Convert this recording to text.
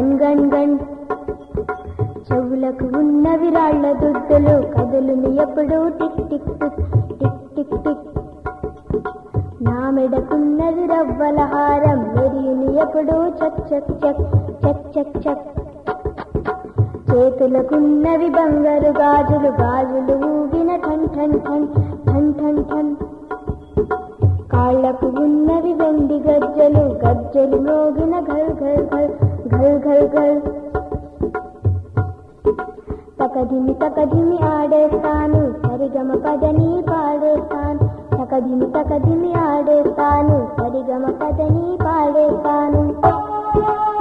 గణ్ గణ్ గణ్. చెవులకు ఉన్నవి రాళ్ల దుద్దులు, కదులుని ఎప్పుడు tick tick tick tick tick tick. నా మెడకున్నది రవ్వల హారం, మెరియుని ఎప్పుడు చక్ చక్ చక్ చక్ చక్ చక్. చేతులకున్నవి బంగారు గాజులు, గాజులు ఊగిన ఠన్ ఠన్ ఠన్ ఠన్ ఠన్ ఠన్. కాళ్లకు ఉన్నవి వెండి గజ్జలు, గజ్జలు మోగిన ఘల్ ఘల్ ఘల్ ఘల్ ఘల్ ఘల్. తకధిమి తకధిమి ఆడేస్తాను, సరిగమ పదని పాడేస్తాను. తకధిమి తకధిమి ఆడేస్తాను, సరిగమ పదని పాడేస్తాను.